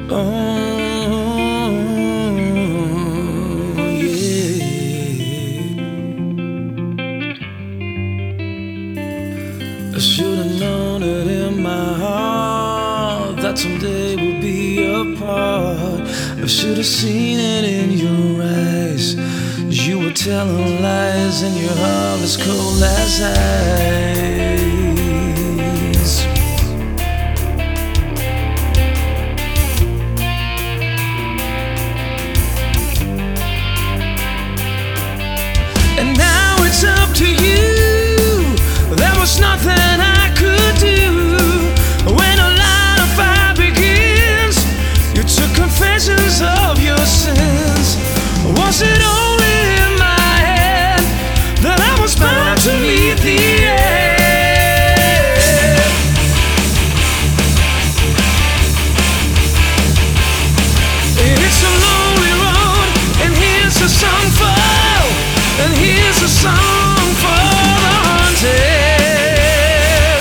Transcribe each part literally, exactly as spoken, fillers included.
Oh, yeah. I should have known it in my heart that someday we'll be apart. I should have seen it in your eyes. You were telling lies and your heart was cold as ice. And now it's up to you. There was nothing I could do. When a line of fire begins, you took confessions of your sins. Was it only in my head that I was bound to meet the end? It's a lonely road, and here's a song for, and here's a song for the haunted.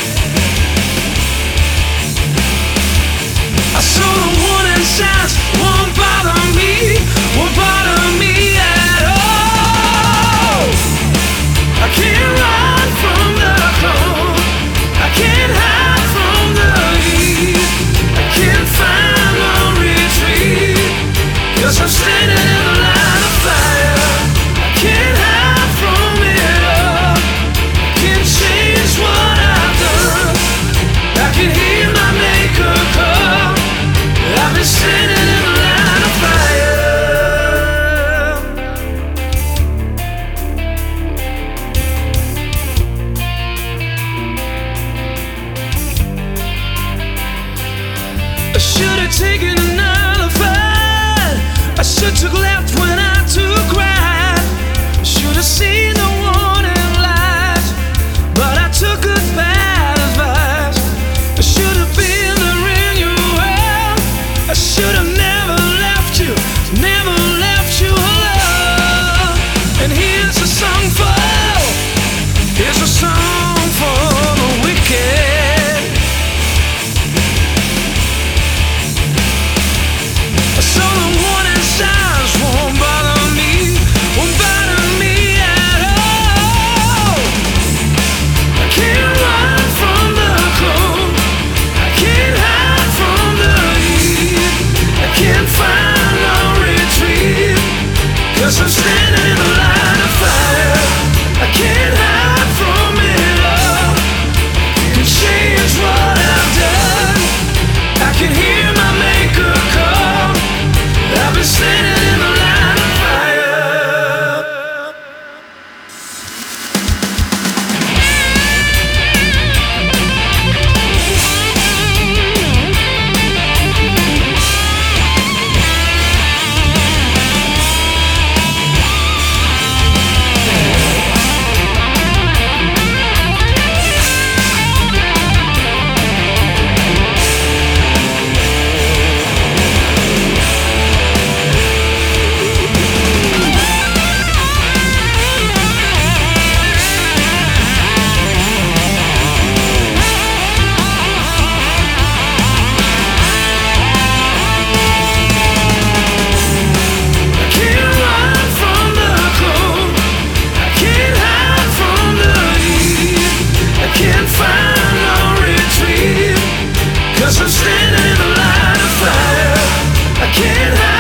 I saw the warning signs, won't bother me, won't bother me at all. I can't run from the cold, I can't hide from the heat, I can't find no retreat, 'cause I'm standing in the line of fire. I can't hide from it all, I can't change what I've done, I can hear my maker call. I've been standing in the line of fire. I should have taken another fight. I should have left when I took right. Should have seen the warning lights, but I took good bad advice. I should have been there in your world. I should have never left you, never left you alone. And here's a song for, here's a song for the wicked. So the warning signs won't bother me, won't bother me at all. I can't run from the cold, I can't hide from the heat, I can't find no retreat, 'cause I'm standing in the line of fire. I can't hide from it all, I can change what I've done, I can hear my maker call. I've been standing in the line of fire. I'm standing in the line of fire. I can't hide.